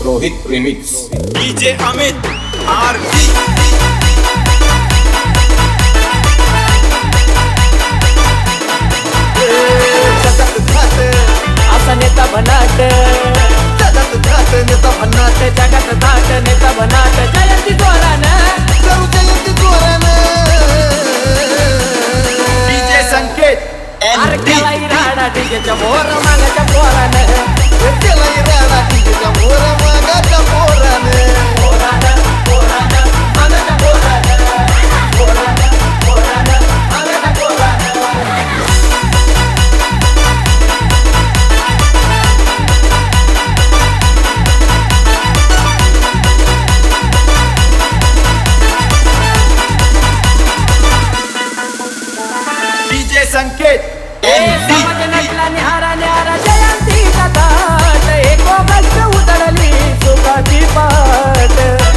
Rohit remix DJ Amit आरती असा नेता बनाट जगात धाट नेता बनाट जगात धाट नेता बनाट जयंती जोरानं करू जयंती जोरानं डीजे संकेत अरे केला इराडा डीजेच्या मोर मागाच्या पोरानं केला इराडा डीजेच्या मोर मागाच्या पोरानं पोरानं पोरानं मागाच्या पोरानं पोरानं पोरानं मागाच्या पोरानं डीजे संकेत समाज नटला निहारा निहारा जयंतीचा थाट एक ऑगस्ट उतरली सुखाची पाट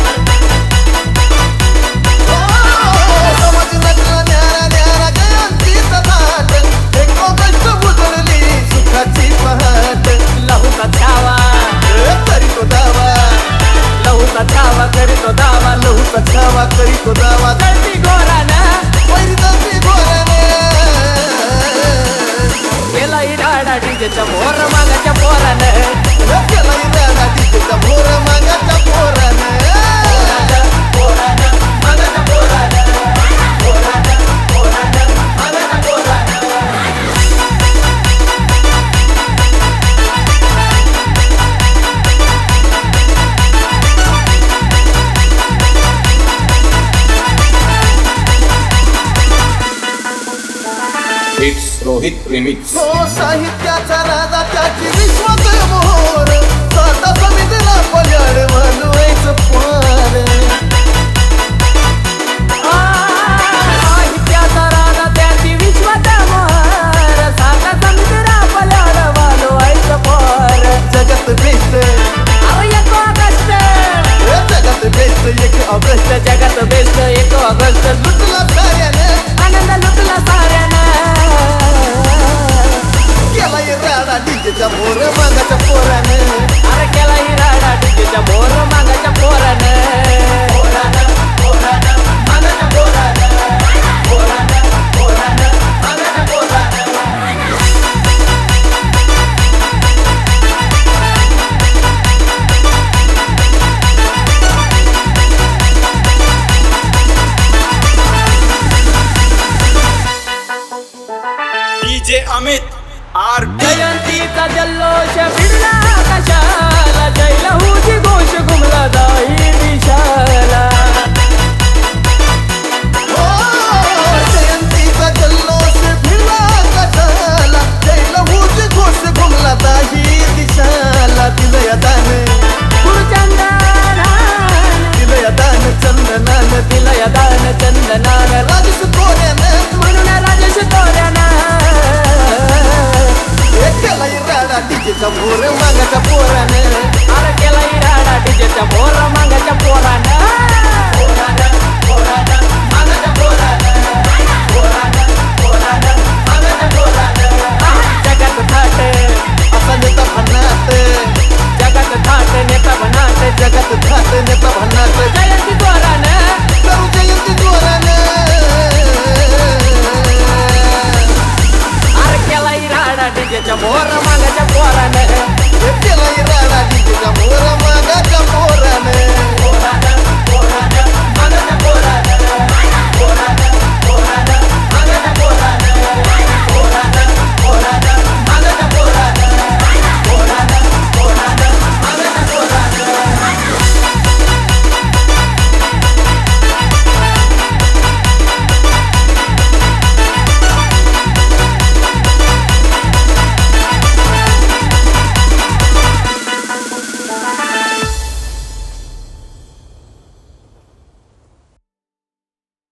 समाज नटला निहारा निहारा जयंतीचा थाट एक ऑगस्ट उतरली सुखाची पहाट लहूचा छावा करी तो दावा लहूचा छावा करी तो दावा लहूचा छावा करी तो दावा दळती गोरानं वैरी दळती गोरानं केला इराडा डीजेच्या मोर मागाच्या पोरानं केला इराडा डीजेच्या मोर मागाच्या पोरानं पोरानं मागाच्या पोरानं पोरानं पोरानं मागाच्या पोरानं इट्स रोहित रिमिक्स हो साहित्याचा राजा त्याची विश्वास मोर स्वतः समितीला पल्याड म्हणवायचं पार साहित्याचा राजा त्याची विश्वास मोर स्वतः समितीला पल्याड म्हणवायचं पार जगत बेस्ट अरे 1 ऑगस्ट जगत बेस्ट 1 ऑगस्ट जगत बेस्ट 1 ऑगस्ट लुटला साऱ्यानं आनंद लुटला साऱ्यानं केला इराडा डीजेच्या मोर मागाच्या पोरानं अरे केला इराडा डीजेच्या मोर मागाच्या पोरानं पोरानं पोरानं मागाच्या पोरानं पोरानं पोरानं मागाच्या पोरानं डीजे अमित आरती जयंतीचा जल्लोष भिडला कशाला जय लहूची घोष घुमला जाई दिशाला